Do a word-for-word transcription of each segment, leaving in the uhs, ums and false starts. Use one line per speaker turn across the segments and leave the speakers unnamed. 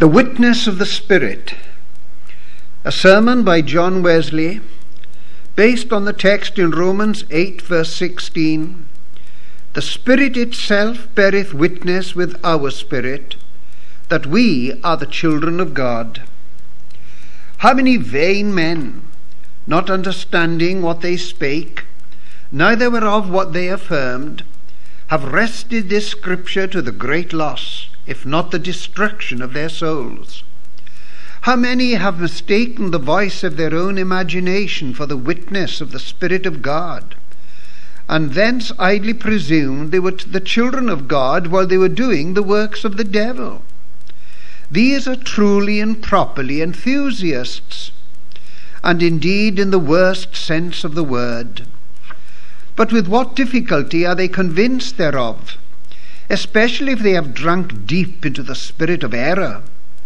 The Witness of the Spirit, a sermon by John Wesley, based on the text in Romans eight, verse sixteen. The Spirit itself beareth witness with our spirit, that we are the children of God. How many vain men, not understanding what they spake, neither whereof what they affirmed, have wrested this scripture to the great loss, if not the destruction of their souls. How many have mistaken the voice of their own imagination for the witness of the Spirit of God, and thence idly presumed they were the children of God while they were doing the works of the devil. These are truly and properly enthusiasts, and indeed in the worst sense of the word. But with what difficulty are they convinced thereof, especially if they have drunk deep into the spirit of error?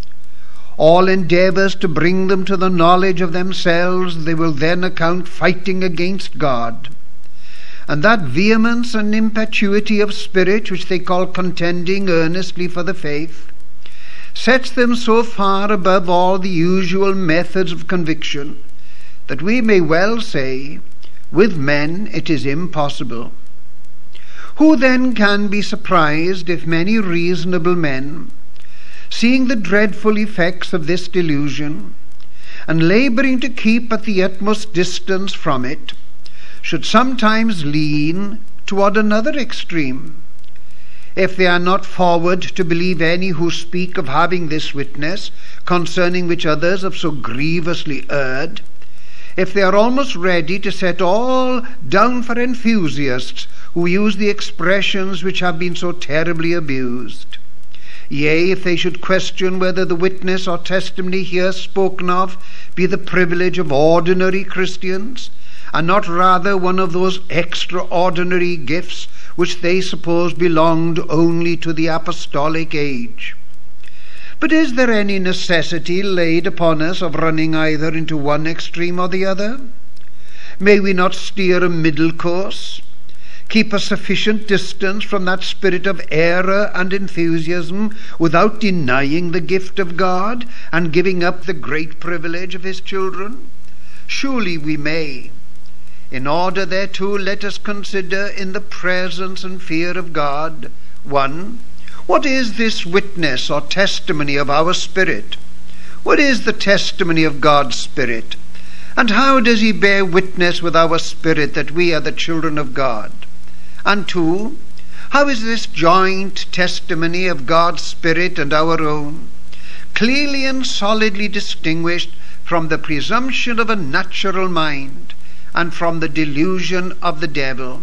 All endeavours to bring them to the knowledge of themselves they will then account fighting against God. And that vehemence and impetuosity of spirit which they call contending earnestly for the faith sets them so far above all the usual methods of conviction that we may well say, with men it is impossible. Who then can be surprised if many reasonable men, seeing the dreadful effects of this delusion, and labouring to keep at the utmost distance from it, should sometimes lean toward another extreme? If they are not forward to believe any who speak of having this witness, concerning which others have so grievously erred, if they are almost ready to set all down for enthusiasts who use the expressions which have been so terribly abused, yea, if they should question whether the witness or testimony here spoken of be the privilege of ordinary Christians, and not rather one of those extraordinary gifts which they suppose belonged only to the apostolic age. But is there any necessity laid upon us of running either into one extreme or the other? May we not steer a middle course, keep a sufficient distance from that spirit of error and enthusiasm without denying the gift of God and giving up the great privilege of his children? Surely we may. In order thereto, let us consider in the presence and fear of God, one, what is this witness or testimony of our spirit? What is the testimony of God's Spirit? And how does he bear witness with our spirit that we are the children of God? And two, how is this joint testimony of God's Spirit and our own clearly and solidly distinguished from the presumption of a natural mind and from the delusion of the devil?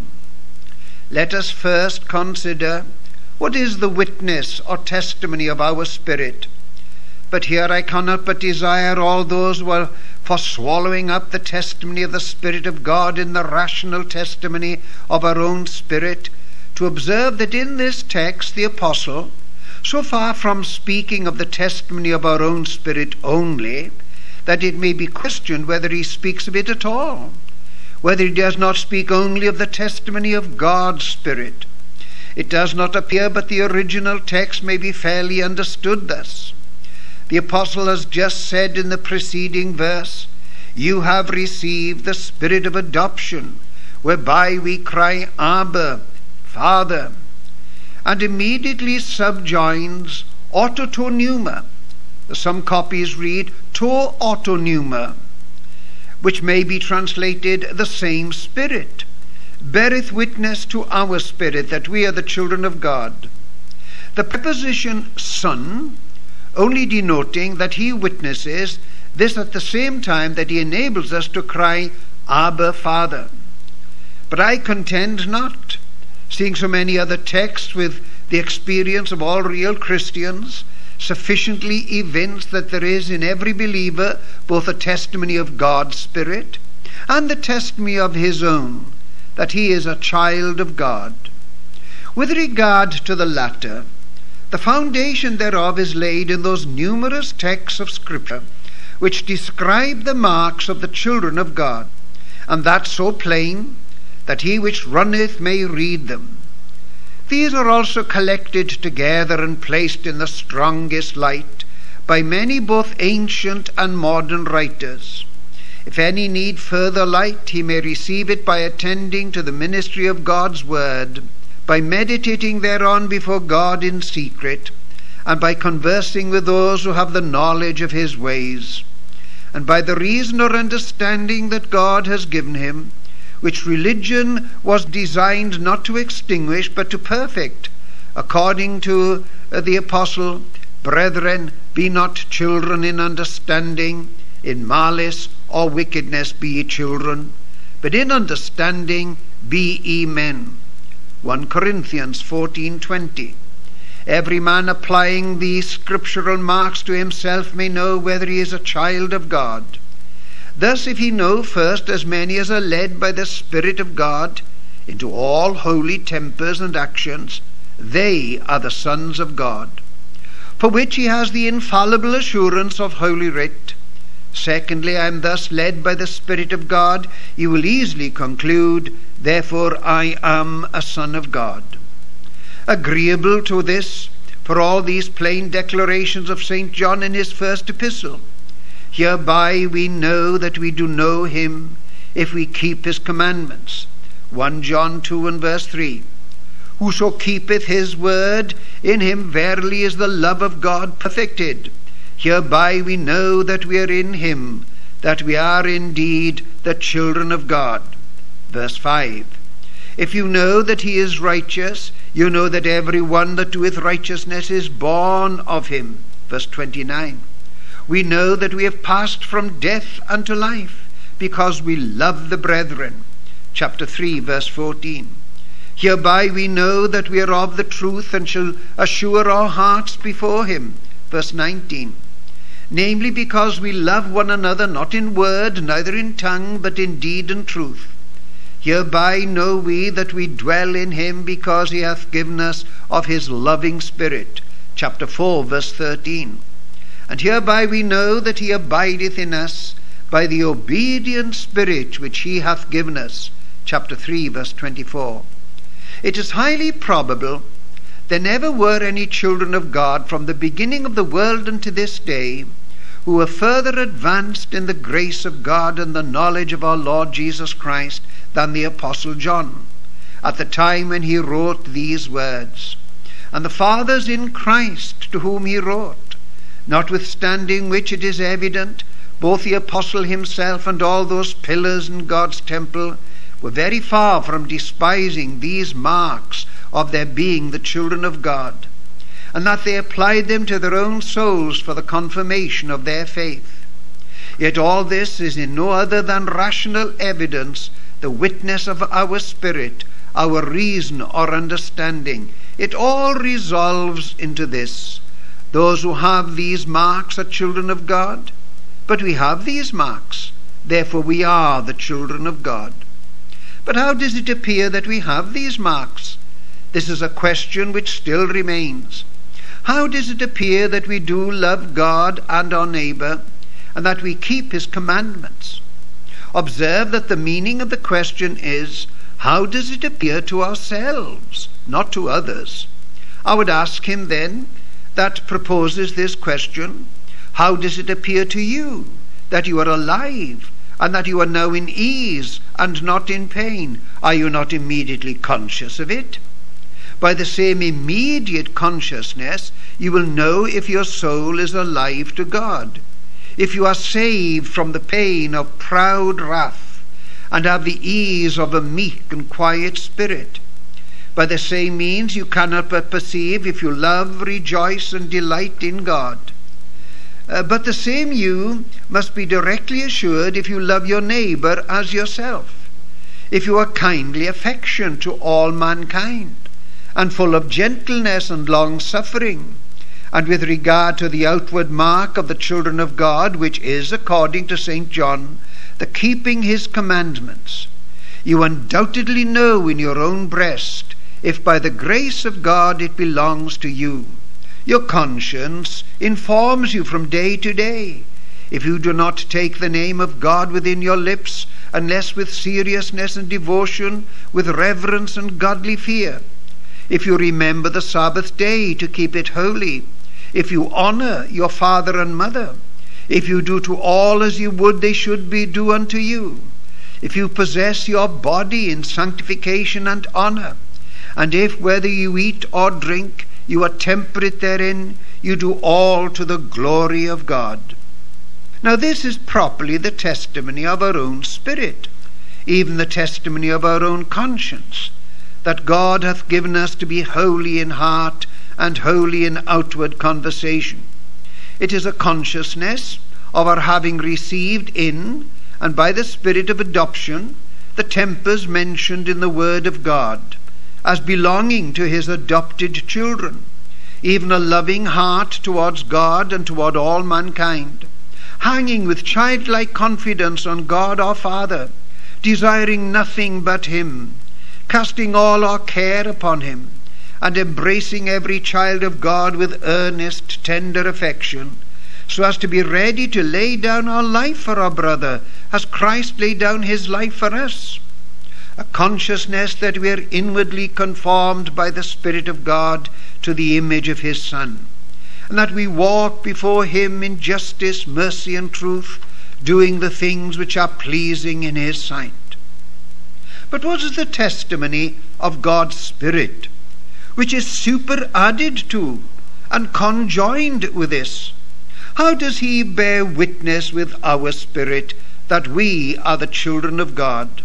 Let us first consider what is the witness or testimony of our spirit. But here I cannot but desire all those who are for swallowing up the testimony of the Spirit of God in the rational testimony of our own spirit, to observe that in this text the apostle, so far from speaking of the testimony of our own spirit only, that it may be questioned whether he speaks of it at all, whether he does not speak only of the testimony of God's Spirit. It does not appear, but the original text may be fairly understood thus. The apostle has just said in the preceding verse, "You have received the spirit of adoption, whereby we cry, Abba, Father," and immediately subjoins autotonuma. Some copies read to autonuma, which may be translated the same Spirit, beareth witness to our spirit that we are the children of God. The preposition son only denoting that he witnesses this at the same time that he enables us to cry, Abba, Father. But I contend not, seeing so many other texts with the experience of all real Christians sufficiently evince that there is in every believer both a testimony of God's Spirit and the testimony of his own, that he is a child of God. With regard to the latter, the foundation thereof is laid in those numerous texts of Scripture which describe the marks of the children of God, and that so plain that he which runneth may read them. These are also collected together and placed in the strongest light by many both ancient and modern writers. If any need further light, he may receive it by attending to the ministry of God's word, by meditating thereon before God in secret, and by conversing with those who have the knowledge of his ways, and by the reason or understanding that God has given him, which religion was designed not to extinguish but to perfect, according to uh, the apostle, Brethren, be not children in understanding, in malice or wickedness be ye children, but in understanding be ye men. First Corinthians fourteen twenty. Every man applying these scriptural marks to himself may know whether he is a child of God. Thus, if he know first as many as are led by the Spirit of God into all holy tempers and actions, they are the sons of God, for which he has the infallible assurance of Holy Writ. Secondly, I am thus led by the Spirit of God, you will easily conclude, therefore I am a son of God. Agreeable to this, for all these plain declarations of Saint John in his first epistle, hereby we know that we do know him, if we keep his commandments. First John two and verse three. Whoso keepeth his word, in him verily is the love of God perfected. Hereby we know that we are in him, that we are indeed the children of God. Verse five. If you know that he is righteous, you know that every one that doeth righteousness is born of him. Verse twenty-nine. We know that we have passed from death unto life, because we love the brethren. Chapter three, verse fourteen. Hereby we know that we are of the truth, and shall assure our hearts before him. Verse nineteen. Namely, because we love one another, not in word, neither in tongue, but in deed and truth. Hereby know we that we dwell in him, because he hath given us of his loving Spirit. Chapter four, verse thirteen. And hereby we know that he abideth in us, by the obedient Spirit which he hath given us. Chapter three, verse twenty-four. It is highly probable there never were any children of God from the beginning of the world unto this day who were further advanced in the grace of God and the knowledge of our Lord Jesus Christ than the Apostle John, at the time when he wrote these words, and the fathers in Christ to whom he wrote, notwithstanding which it is evident both the Apostle himself and all those pillars in God's temple were very far from despising these marks of their being the children of God, and that they applied them to their own souls for the confirmation of their faith. Yet all this is in no other than rational evidence, the witness of our spirit, our reason or understanding. It all resolves into this: those who have these marks are children of God. But we have these marks, therefore we are the children of God. But how does it appear that we have these marks? This is a question which still remains. How does it appear that we do love God and our neighbour, and that we keep his commandments? Observe that the meaning of the question is, how does it appear to ourselves, not to others? I would ask him then that proposes this question, how does it appear to you that you are alive, and that you are now in ease and not in pain? Are you not immediately conscious of it? By the same immediate consciousness, you will know if your soul is alive to God, if you are saved from the pain of proud wrath, and have the ease of a meek and quiet spirit. By the same means, you cannot but perceive if you love, rejoice, and delight in God. Uh, but the same you must be directly assured if you love your neighbour as yourself, if you are kindly affectionate to all mankind, and full of gentleness and long-suffering, and with regard to the outward mark of the children of God, which is, according to Saint John, the keeping his commandments, you undoubtedly know in your own breast if by the grace of God it belongs to you. Your conscience informs you from day to day. If you do not take the name of God within your lips, unless with seriousness and devotion, with reverence and godly fear, if you remember the Sabbath day to keep it holy, if you honor your father and mother, if you do to all as you would they should be do unto you, if you possess your body in sanctification and honor, and if, whether you eat or drink, you are temperate therein, you do all to the glory of God. Now this is properly the testimony of our own spirit, even the testimony of our own conscience, that God hath given us to be holy in heart and holy in outward conversation. It is a consciousness of our having received in and by the Spirit of adoption the tempers mentioned in the Word of God, as belonging to his adopted children, even a loving heart towards God and toward all mankind, hanging with childlike confidence on God our Father, desiring nothing but him, casting all our care upon him, and embracing every child of God with earnest, tender affection, so as to be ready to lay down our life for our brother, as Christ laid down his life for us. A consciousness that we are inwardly conformed by the Spirit of God to the image of his Son, and that we walk before him in justice, mercy, and truth, doing the things which are pleasing in his sight. But what is the testimony of God's Spirit, which is superadded to and conjoined with this? How does he bear witness with our spirit that we are the children of God?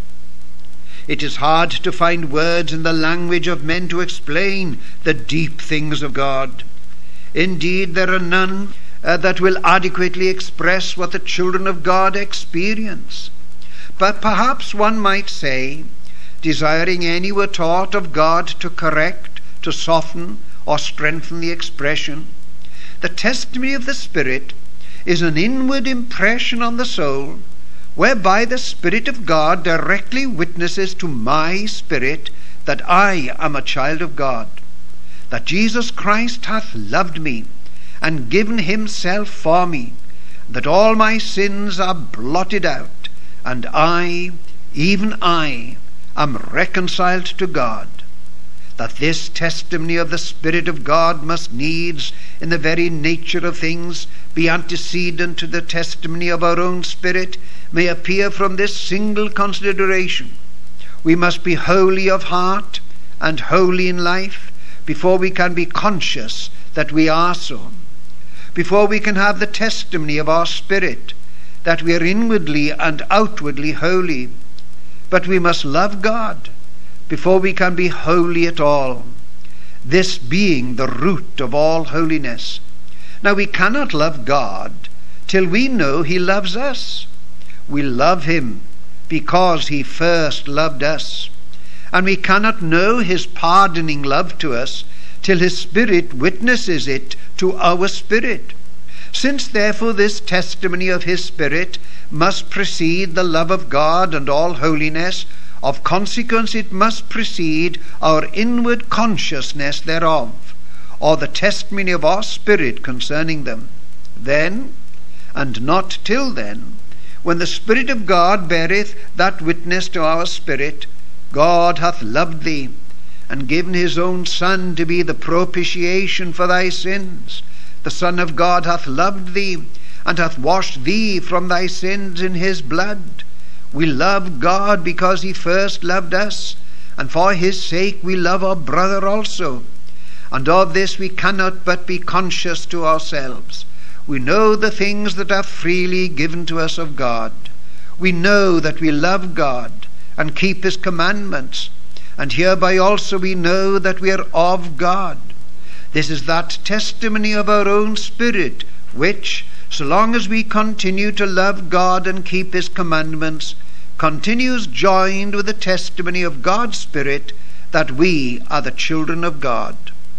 It is hard to find words in the language of men to explain the deep things of God. Indeed, there are none uh, that will adequately express what the children of God experience. But perhaps one might say, desiring any were taught of God to correct, to soften, or strengthen the expression, the testimony of the Spirit is an inward impression on the soul, whereby the Spirit of God directly witnesses to my spirit that I am a child of God, that Jesus Christ hath loved me and given himself for me, that all my sins are blotted out, and I, even I, am reconciled to God. That this testimony of the Spirit of God must needs, in the very nature of things, be antecedent to the testimony of our own spirit, may appear from this single consideration. We must be holy of heart and holy in life before we can be conscious that we are so, before we can have the testimony of our spirit that we are inwardly and outwardly holy. But we must love God before we can be holy at all, this being the root of all holiness. Now we cannot love God till we know he loves us. We love him because he first loved us, and we cannot know his pardoning love to us till his Spirit witnesses it to our spirit. Since therefore this testimony of his Spirit must precede the love of God and all holiness, of consequence it must precede our inward consciousness thereof, or the testimony of our spirit concerning them. Then, and not till then, when the Spirit of God beareth that witness to our spirit, God hath loved thee, and given his own Son to be the propitiation for thy sins. The Son of God hath loved thee, and hath washed thee from thy sins in his blood. We love God because he first loved us, and for his sake we love our brother also. And of this we cannot but be conscious to ourselves. We know the things that are freely given to us of God. We know that we love God and keep his commandments, and hereby also we know that we are of God. This is that testimony of our own spirit which, so long as we continue to love God and keep his commandments, continues joined with the testimony of God's Spirit that we are the children of God.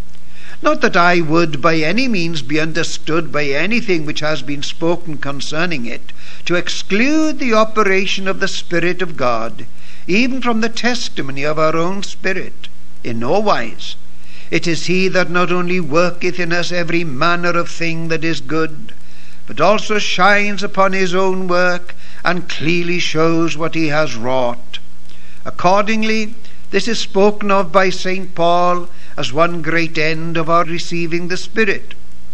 Not that I would by any means be understood by anything which has been spoken concerning it to exclude the operation of the Spirit of God, even from the testimony of our own spirit. In no wise. It is he that not only worketh in us every manner of thing that is good, but also shines upon his own work and clearly shows what he has wrought. Accordingly, this is spoken of by Saint Paul as one great end of our receiving the Spirit.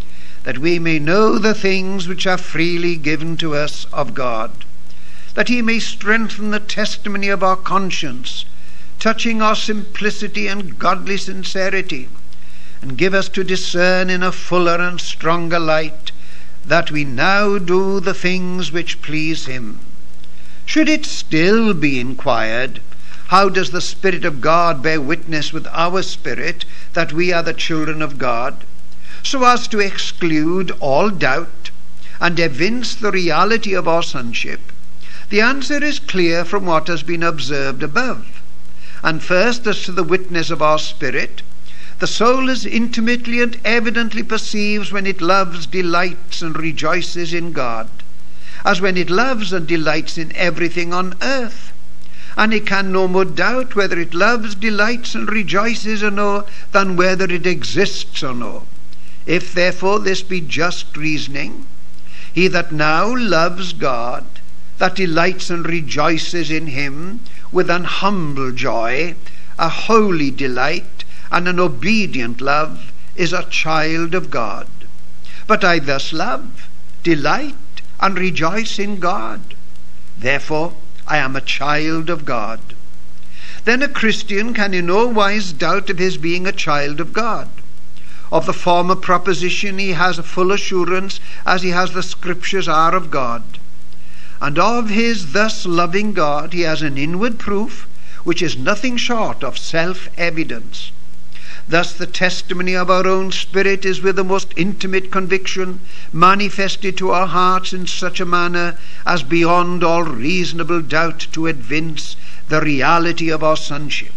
that we may know the things which are freely given to us of God, that he may strengthen the testimony of our conscience, touching our simplicity and godly sincerity, and give us to discern in a fuller and stronger light that we now do the things which please him. Should it still be inquired, how does the Spirit of God bear witness with our spirit that we are the children of God, so as to exclude all doubt and evince the reality of our sonship? The answer is clear from what has been observed above. And first, as to the witness of our spirit, the soul as intimately and evidently perceives when it loves, delights, and rejoices in God, as when it loves and delights in everything on earth. And it can no more doubt whether it loves, delights, and rejoices or no, than whether it exists or no. If therefore this be just reasoning, he that now loves God, that delights and rejoices in him with an humble joy, a holy delight, and an obedient love, is a child of God. But I thus love, delight, and rejoice in God. Therefore I am a child of God. Then a Christian can in no wise doubt of his being a child of God. Of the former proposition he has a full assurance, as he has the Scriptures are of God. And of his thus loving God he has an inward proof, which is nothing short of self-evidence. Thus the testimony of our own spirit is with the most intimate conviction manifested to our hearts in such a manner as beyond all reasonable doubt to evince the reality of our sonship.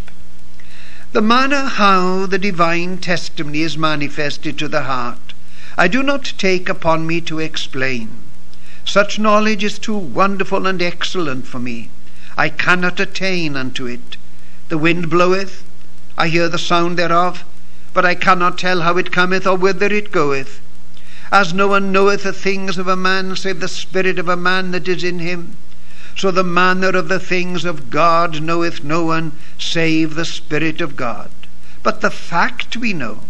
The manner how the divine testimony is manifested to the heart, I do not take upon me to explain. Such knowledge is too wonderful and excellent for me. I cannot attain unto it. The wind bloweth, I hear the sound thereof, but I cannot tell how it cometh or whither it goeth. As no one knoweth the things of a man save the spirit of a man that is in him, so the manner of the things of God knoweth no one save the Spirit of God. But the fact we know,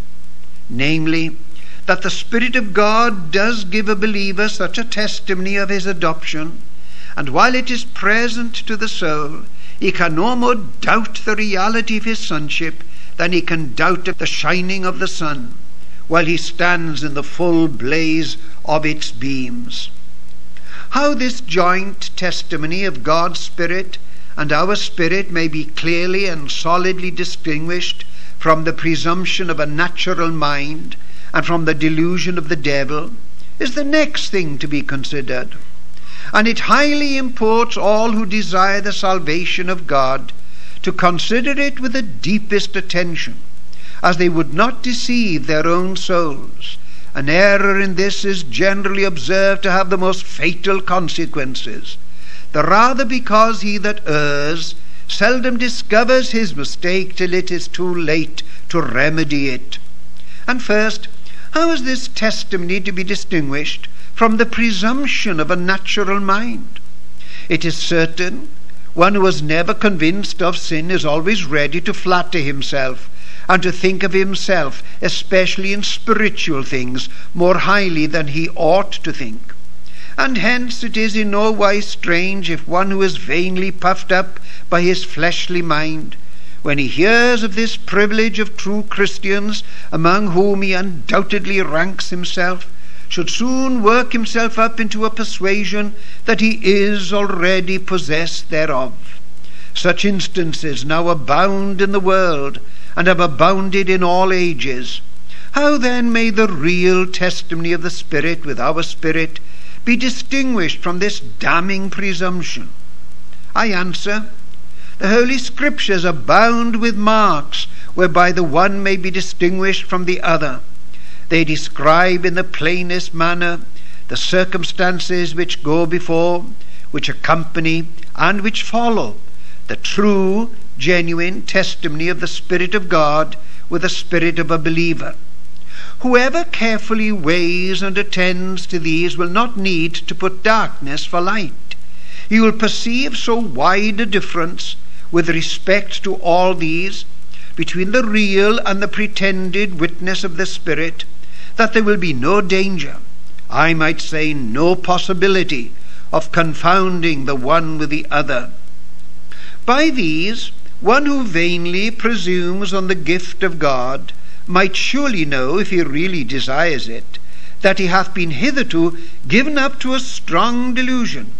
namely, that the Spirit of God does give a believer such a testimony of his adoption, and while it is present to the soul, he can no more doubt the reality of his sonship than he can doubt the shining of the sun, while he stands in the full blaze of its beams. How this joint testimony of God's Spirit and our spirit may be clearly and solidly distinguished from the presumption of a natural mind and from the delusion of the devil is the next thing to be considered. And it highly imports all who desire the salvation of God to consider it with the deepest attention, as they would not deceive their own souls. An error in this is generally observed to have the most fatal consequences, the rather because he that errs seldom discovers his mistake till it is too late to remedy it. And first, how is this testimony to be distinguished from the presumption of a natural mind? It is certain one who was never convinced of sin is always ready to flatter himself and to think of himself, especially in spiritual things, more highly than he ought to think. And hence it is in no wise strange if one who is vainly puffed up by his fleshly mind, when he hears of this privilege of true Christians, among whom he undoubtedly ranks himself, should soon work himself up into a persuasion that he is already possessed thereof. Such instances now abound in the world, and have abounded in all ages. How then may the real testimony of the Spirit with our spirit be distinguished from this damning presumption? I answer, the Holy Scriptures abound with marks whereby the one may be distinguished from the other. They describe in the plainest manner the circumstances which go before, which accompany, and which follow the true, genuine testimony of the Spirit of God with the spirit of a believer. Whoever carefully weighs and attends to these will not need to put darkness for light. He will perceive so wide a difference with respect to all these between the real and the pretended witness of the Spirit, that there will be no danger, I might say no possibility, of confounding the one with the other. By these, one who vainly presumes on the gift of God might surely know, if he really desires it, that he hath been hitherto given up to a strong delusion,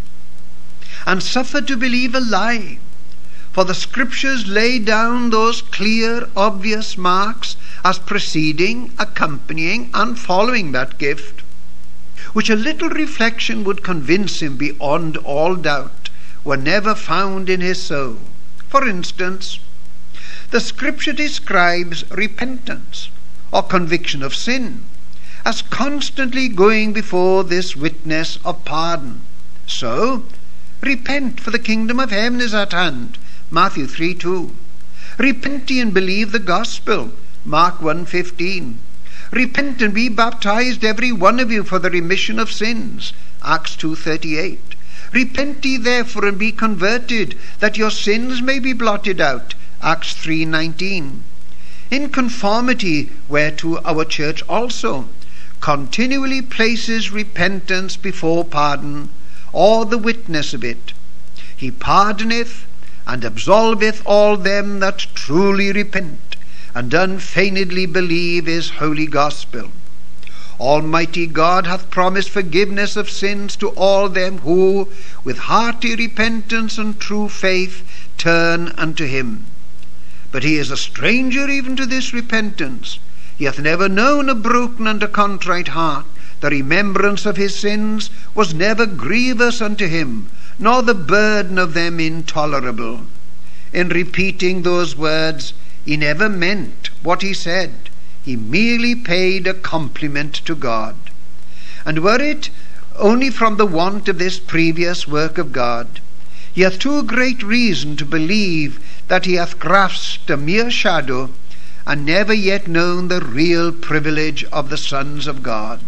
and suffered to believe a lie. For the Scriptures lay down those clear, obvious marks as preceding, accompanying, and following that gift, which a little reflection would convince him beyond all doubt were never found in his soul. For instance, the Scripture describes repentance, or conviction of sin, as constantly going before this witness of pardon. So, repent, for the kingdom of heaven is at hand, Matthew three two. Repent ye and believe the gospel, Mark one fifteen. Repent and be baptized, every one of you, for the remission of sins, Acts two thirty-eight. Repent ye therefore and be converted, that your sins may be blotted out, Acts three nineteen. In conformity whereto our church also continually places repentance before pardon, or the witness of it. He pardoneth and absolveth all them that truly repent, and unfeignedly believe his holy gospel. Almighty God hath promised forgiveness of sins to all them who, with hearty repentance and true faith, turn unto him. But he is a stranger even to this repentance. He hath never known a broken and a contrite heart. The remembrance of his sins was never grievous unto him, nor the burden of them intolerable. In repeating those words, he never meant what he said. He merely paid a compliment to God. And were it only from the want of this previous work of God, he hath too great reason to believe that he hath grasped a mere shadow, and never yet known the real privilege of the sons of God.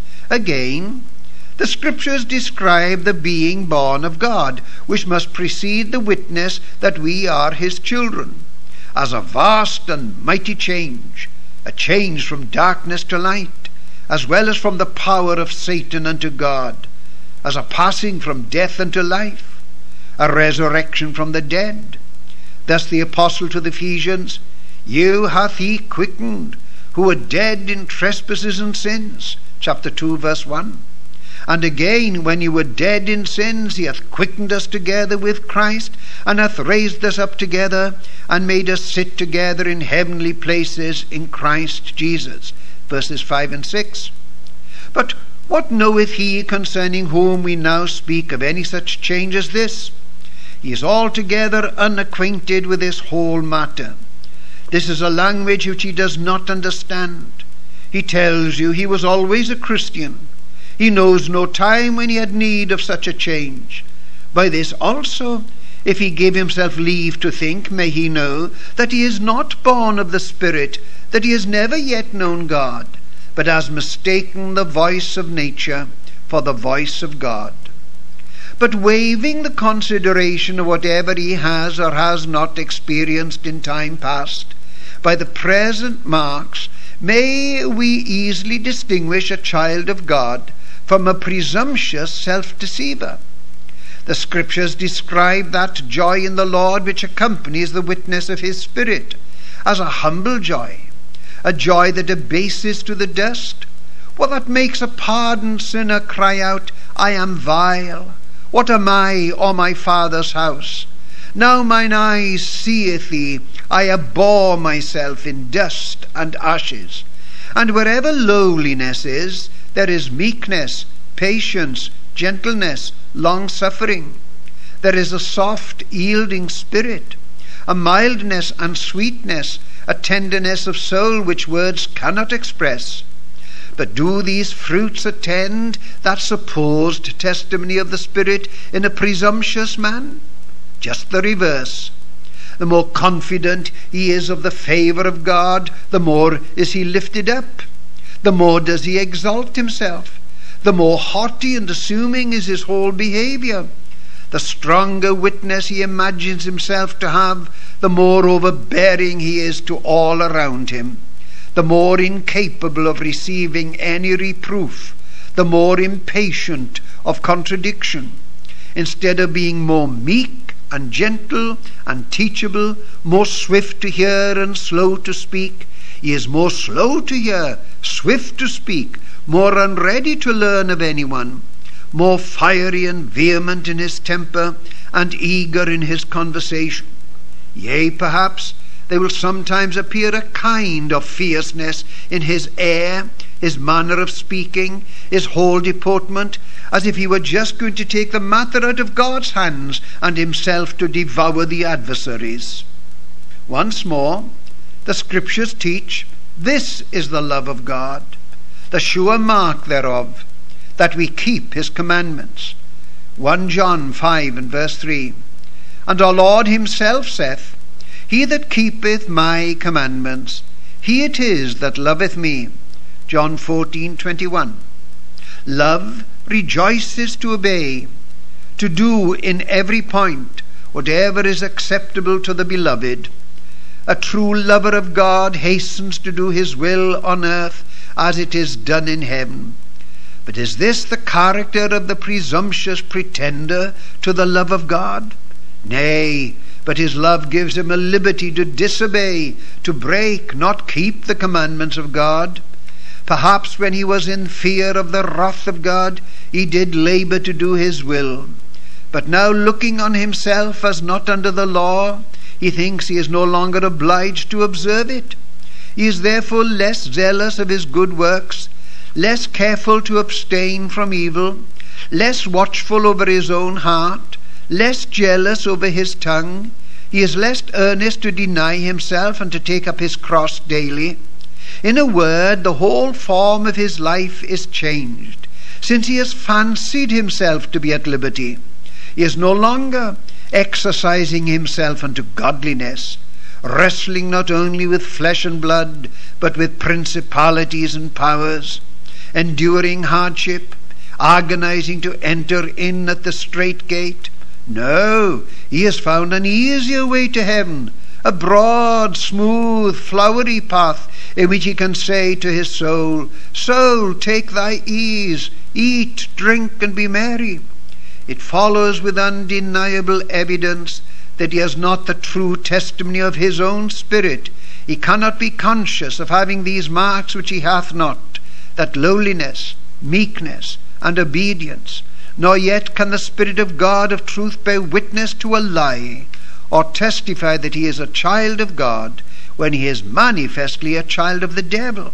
Again, the Scriptures describe the being born of God, which must precede the witness that we are his children, as a vast and mighty change, a change from darkness to light, as well as from the power of Satan unto God, as a passing from death unto life, a resurrection from the dead. Thus the apostle to the Ephesians, you hath he quickened, who were dead in trespasses and sins, chapter two verse one. And again, when you were dead in sins, he hath quickened us together with Christ, and hath raised us up together, and made us sit together in heavenly places in Christ Jesus, verses five and six. But what knoweth he concerning whom we now speak of any such change as this? He is altogether unacquainted with this whole matter. This is a language which he does not understand. He tells you he was always a Christian. He knows no time when he had need of such a change. By this also, if he give himself leave to think, may he know that he is not born of the Spirit, that he has never yet known God, but has mistaken the voice of nature for the voice of God. But waiving the consideration of whatever he has or has not experienced in time past, by the present marks, may we easily distinguish a child of God from a presumptuous self-deceiver. The Scriptures describe that joy in the Lord which accompanies the witness of his Spirit as a humble joy, a joy that abases to the dust, what that makes a pardoned sinner cry out, I am vile, what am I, or my Father's house? Now mine eyes seeth thee, I abhor myself in dust and ashes. And wherever lowliness is, there is meekness, patience, gentleness, long-suffering. There is a soft, yielding spirit, a mildness and sweetness, a tenderness of soul which words cannot express. But do these fruits attend that supposed testimony of the Spirit in a presumptuous man? Just the reverse. The more confident he is of the favour of God, the more is he lifted up. The more does he exalt himself. The more haughty and assuming is his whole behaviour. The stronger witness he imagines himself to have, the more overbearing he is to all around him. the more incapable of receiving any reproof, the more impatient of contradiction. Instead of being more meek and gentle and teachable, more swift to hear and slow to speak, he is more slow to hear, swift to speak, more unready to learn of anyone, more fiery and vehement in his temper, and eager in his conversation. Yea, perhaps there will sometimes appear a kind of fierceness in his air, his manner of speaking, his whole deportment, as if he were just going to take the matter out of God's hands and himself to devour the adversaries. Once more, the Scriptures teach, this is the love of God, the sure mark thereof, that we keep his commandments. First John five and verse three. And our Lord himself saith, he that keepeth my commandments, he it is that loveth me. John fourteen twenty-one. Love rejoices to obey, to do in every point whatever is acceptable to the beloved. A true lover of God hastens to do his will on earth as it is done in heaven. But is this the character of the presumptuous pretender to the love of God? Nay, but his love gives him a liberty to disobey, to break, not keep the commandments of God. Perhaps when he was in fear of the wrath of God, he did labour to do his will. But now, looking on himself as not under the law, he thinks he is no longer obliged to observe it. He is therefore less zealous of his good works, less careful to abstain from evil, less watchful over his own heart, less jealous over his tongue. He is less earnest to deny himself and to take up his cross daily. In a word, the whole form of his life is changed, since he has fancied himself to be at liberty. He is no longer exercising himself unto godliness, wrestling not only with flesh and blood, but with principalities and powers, enduring hardship, agonizing to enter in at the strait gate. No, he has found an easier way to heaven, a broad, smooth, flowery path in which he can say to his soul, Soul, take thy ease, eat, drink, and be merry. It follows with undeniable evidence that he has not the true testimony of his own spirit. He cannot be conscious of having these marks which he hath not, that lowliness, meekness, and obedience, nor yet can the Spirit of God of truth bear witness to a lie, or testify that he is a child of God, when he is manifestly a child of the devil.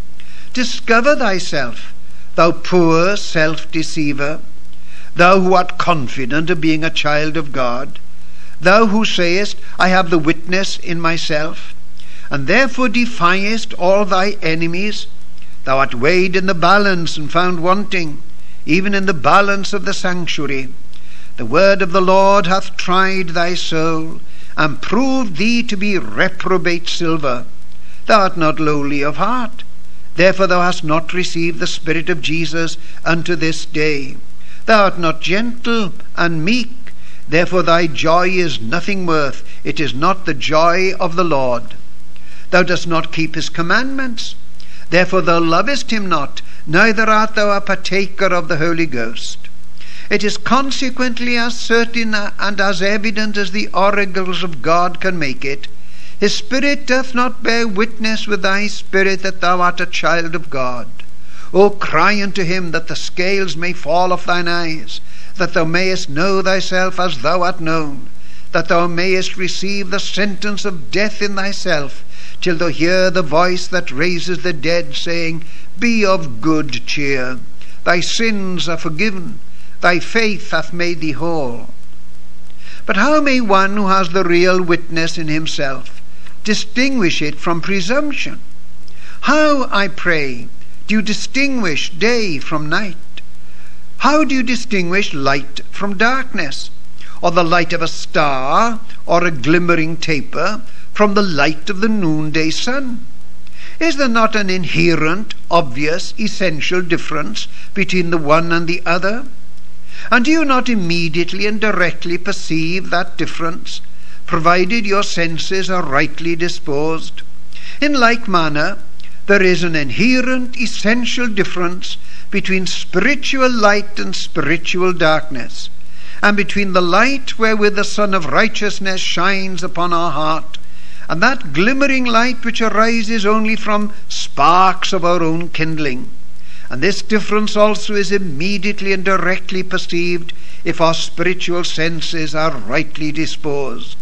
Discover thyself, thou poor self-deceiver, thou who art confident of being a child of God, thou who sayest, I have the witness in myself, and therefore defiest all thy enemies. Thou art weighed in the balance and found wanting, even in the balance of the sanctuary. The word of the Lord hath tried thy soul, and proved thee to be reprobate silver. Thou art not lowly of heart, therefore thou hast not received the Spirit of Jesus unto this day. Thou art not gentle and meek, therefore thy joy is nothing worth. It is not the joy of the Lord. Thou dost not keep his commandments, therefore thou lovest him not, neither art thou a partaker of the Holy Ghost. It is consequently as certain and as evident as the oracles of God can make it. His Spirit doth not bear witness with thy spirit that thou art a child of God. O cry unto him that the scales may fall off thine eyes, that thou mayest know thyself as thou art known, that thou mayest receive the sentence of death in thyself, till thou hear the voice that raises the dead, saying, Be of good cheer, thy sins are forgiven, thy faith hath made thee whole. But how may one who has the real witness in himself distinguish it from presumption? How, I pray, do you distinguish day from night? How do you distinguish light from darkness, or the light of a star or a glimmering taper from the light of the noonday sun? Is there not an inherent, obvious, essential difference between the one and the other? And do you not immediately and directly perceive that difference, provided your senses are rightly disposed? In like manner, there is an inherent, essential difference between spiritual light and spiritual darkness, and between the light wherewith the Sun of Righteousness shines upon our heart, and that glimmering light which arises only from sparks of our own kindling. And this difference also is immediately and directly perceived if our spiritual senses are rightly disposed.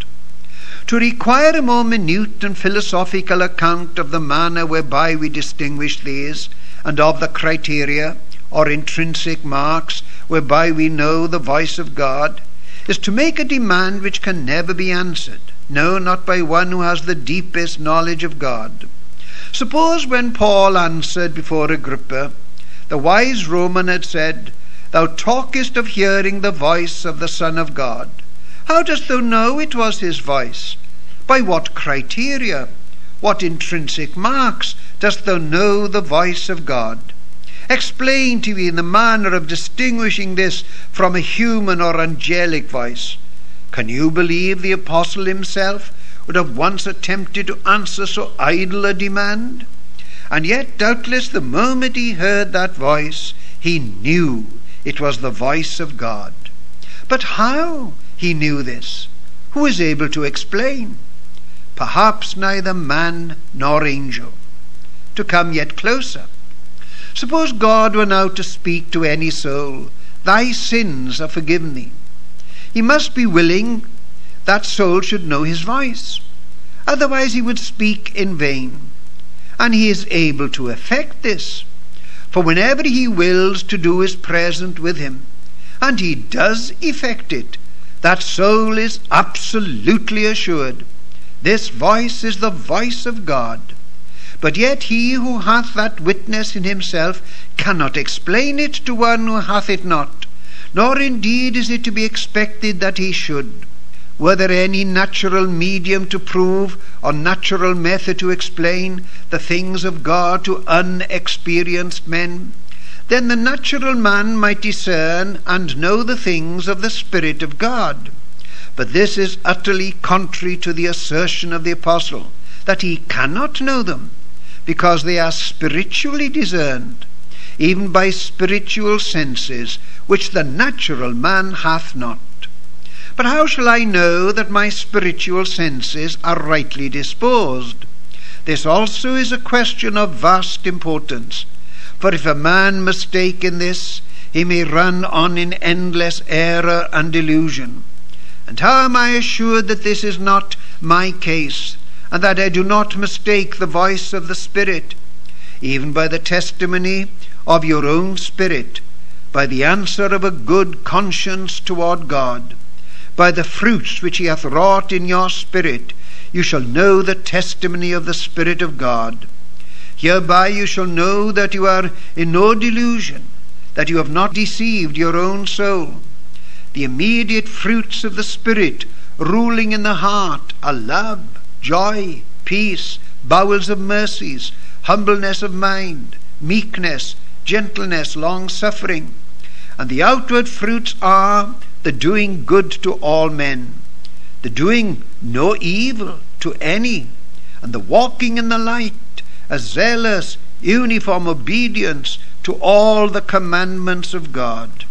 To require a more minute and philosophical account of the manner whereby we distinguish these, and of the criteria or intrinsic marks whereby we know the voice of God, is to make a demand which can never be answered, no, not by one who has the deepest knowledge of God. Suppose when Paul answered before Agrippa, the wise Roman had said, "Thou talkest of hearing the voice of the Son of God. How dost thou know it was his voice? By what criteria, what intrinsic marks dost thou know the voice of God? Explain to me the manner of distinguishing this from a human or angelic voice." Can you believe the apostle himself would have once attempted to answer so idle a demand? And yet doubtless the moment he heard that voice, he knew it was the voice of God. But how he knew this? Who is able to explain? Perhaps neither man nor angel. To come yet closer, suppose God were now to speak to any soul, "Thy sins are forgiven thee." He must be willing that soul should know his voice. Otherwise he would speak in vain. And he is able to effect this. For whenever he wills to do is present with him, and he does effect it, that soul is absolutely assured. This voice is the voice of God. But yet he who hath that witness in himself cannot explain it to one who hath it not, nor indeed is it to be expected that he should. Were there any natural medium to prove, or natural method to explain, the things of God to unexperienced men, then the natural man might discern and know the things of the Spirit of God. But this is utterly contrary to the assertion of the apostle, that he cannot know them, because they are spiritually discerned, even by spiritual senses, which the natural man hath not. But how shall I know that my spiritual senses are rightly disposed? This also is a question of vast importance. For if a man mistake in this, he may run on in endless error and delusion. And how am I assured that this is not my case, and that I do not mistake the voice of the Spirit? Even by the testimony of your own spirit, by the answer of a good conscience toward God, by the fruits which he hath wrought in your spirit, you shall know the testimony of the Spirit of God. Hereby you shall know that you are in no delusion, that you have not deceived your own soul. The immediate fruits of the Spirit ruling in the heart are love, joy, peace, bowels of mercies, humbleness of mind, meekness, gentleness, long-suffering. And the outward fruits are the doing good to all men, the doing no evil to any, and the walking in the light, a zealous, uniform obedience to all the commandments of God.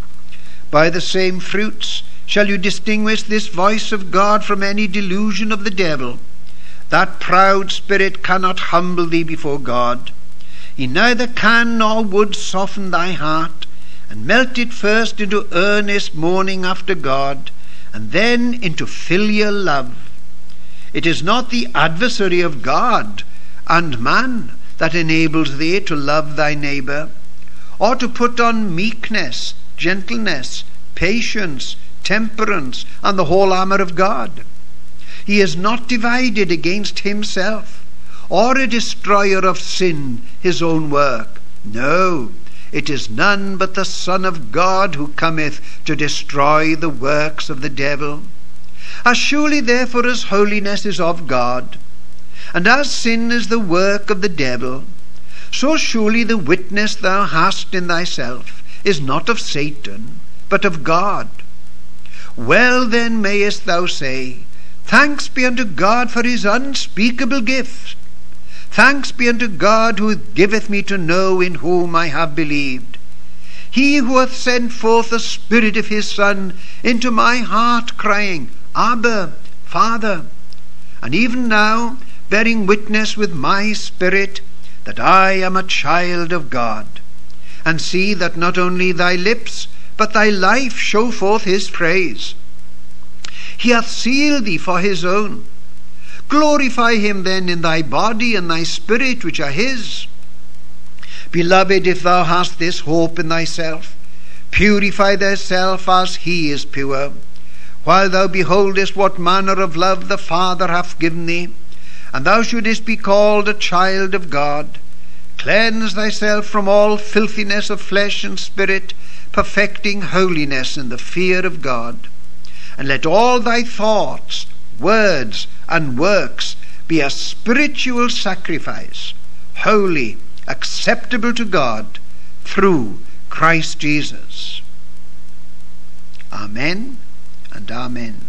By the same fruits shall you distinguish this voice of God from any delusion of the devil. That proud spirit cannot humble thee before God. He neither can nor would soften thy heart, and melt it first into earnest mourning after God, and then into filial love. It is not the adversary of God and man that enables thee to love thy neighbour, or to put on meekness, gentleness, patience, temperance, and the whole armour of God. He is not divided against himself, or a destroyer of sin, his own work. No, it is none but the Son of God who cometh to destroy the works of the devil. As surely therefore as holiness is of God, and as sin is the work of the devil, so surely the witness thou hast in thyself is not of Satan, but of God. Well then mayest thou say, Thanks be unto God for his unspeakable gift. Thanks be unto God, who giveth me to know in whom I have believed. He who hath sent forth the Spirit of his Son into my heart, crying, Abba, Father, and even now bearing witness with my spirit that I am a child of God. And see that not only thy lips, but thy life show forth his praise. He hath sealed thee for his own. Glorify him then in thy body and thy spirit, which are his. Beloved, if thou hast this hope in thyself, purify thyself as he is pure, while thou beholdest what manner of love the Father hath given thee, and thou shouldest be called a child of God. Cleanse thyself from all filthiness of flesh and spirit, perfecting holiness in the fear of God. And let all thy thoughts, words, and works be a spiritual sacrifice, holy, acceptable to God, through Christ Jesus. Amen and amen.